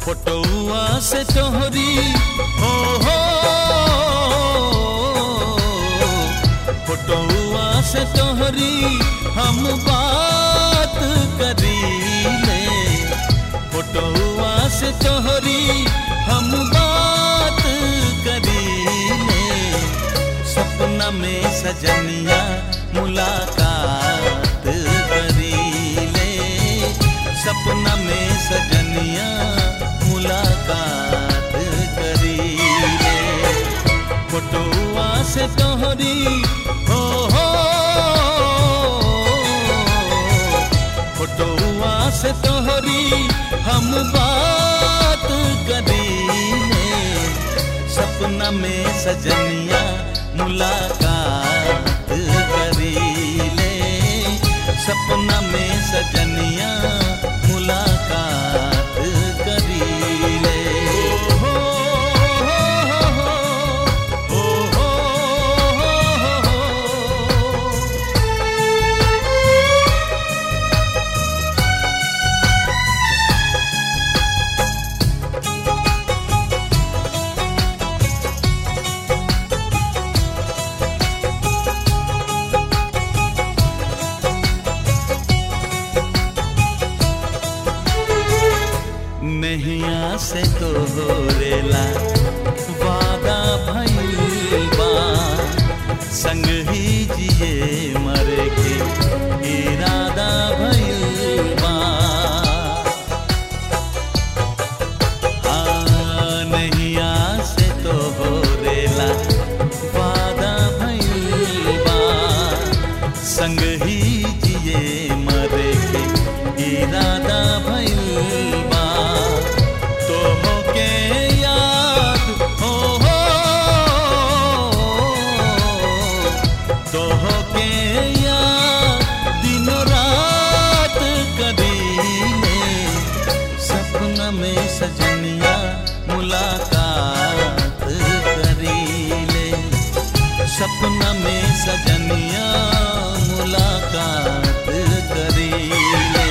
फोटोआ से तोहरी हो फोटोआ से तोहरी हम बात करी ले, फोटोआ से तोहरी हम बात करी ले। सपना में सजनिया मुलाकात करी ले, सपना में सजनिया मुलाकात करी ले। फोटोआ से तोहरी हो फोटोआ से तोहरी हम बात करी ले। सपना में सजनिया मुलाकात करी ले, सपना में सजनिया मुलाकात करी ले। नैया से तोहरेला वादा भइल बा, संग ही जिए मरे के इरादा भइल बा। हाँ, नैया से तोहरेला वादा भइल बा, संग ही जिए मरे के इरादा भइल बा। सपना में सजनिया मुलाकात करी ले, सपना में सजनिया मुलाकात करी ले।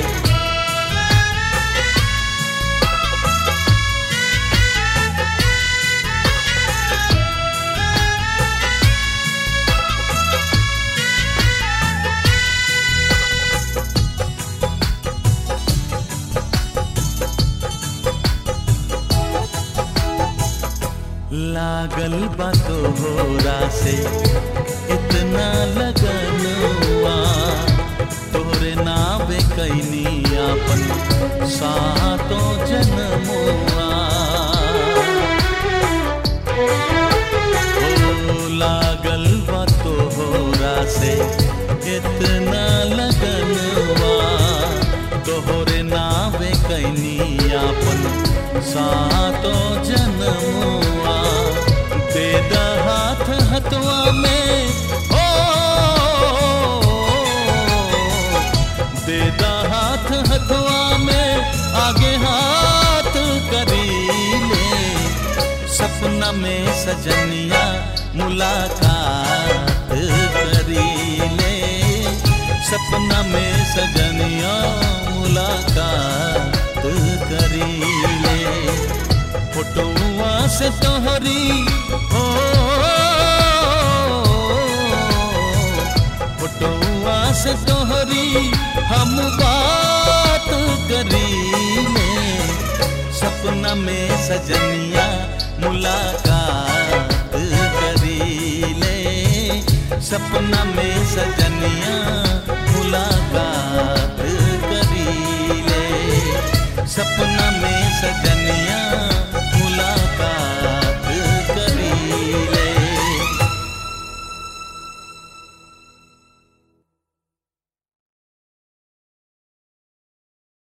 लागल बा तोहरा से इतना लगनवा, तोरे नावे कैनी अपन सातो जन्मवा। ओ लागल बा तोहरा से इतना लगनवा, तोहरे नावे कैनी अपन सातो जन्मवा। दे दा हाथ हथवा में हो, दे दा हाथ हथवा में आगे हाथ करी ले। सपना में सजनिया मुलाकात करी ले, सपना में सजनिया मुलाकात करी ले। फोटोआ से तोहरी हो फोटोआ से तोहरी हम बात करी ले। सपना में सजनिया मुलाकात करी ले, सपना में सजनिया